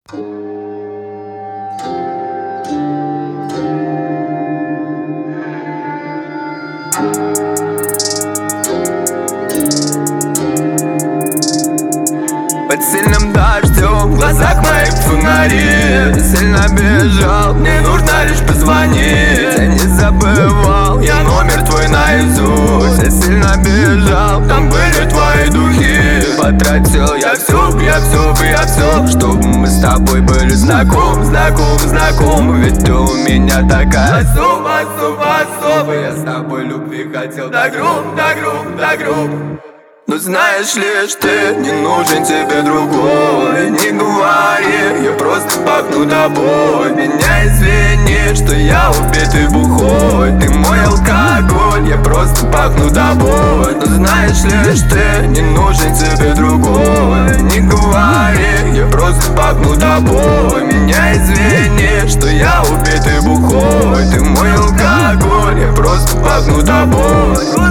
Под сильным дождем в глазах моих фонари. Я сильно бежал, мне нужно лишь позвонить. Я не забывал, я номер твой наизусть. Я сильно бежал, там были твои духи. Потратил я все, чтобы мы с тобой были знакомы. Ведь ты у меня такая особая. Я с тобой любви хотел до гроб. Но знаешь лишь ты, не нужен тебе другой. Не говори, я просто пахну тобой. Меня извини, что я убитый бухой. Ты мой алкоголь, я просто пахну тобой. Но знаешь лишь ты, не нужен тебе другой. Не говори, я просто пахну тобой. Меня извини, что я убитый бухой. Ты мой алкоголь, я просто пахну тобой.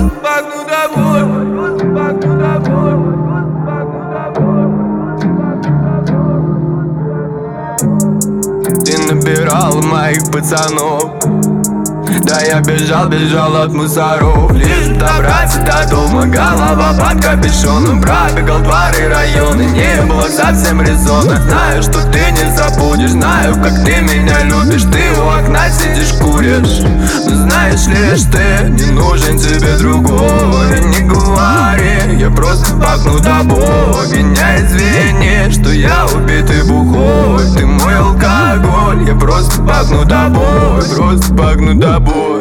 Ты набирал моих пацанов. Да я бежал от мусоров. Лишь добраться до дома, голова под капюшоном. Пробегал дворы, районы, не было совсем резона. Знаю, что ты не забудешь, знаю, как ты меня любишь. Ты у окна сидишь, куришь. Но знаешь лишь ты, не нужен тебе другой. Не говори, я просто пахну тобой. Меня извини, что я убитый бухой. Ты мой алкоголь, я просто пахну тобой.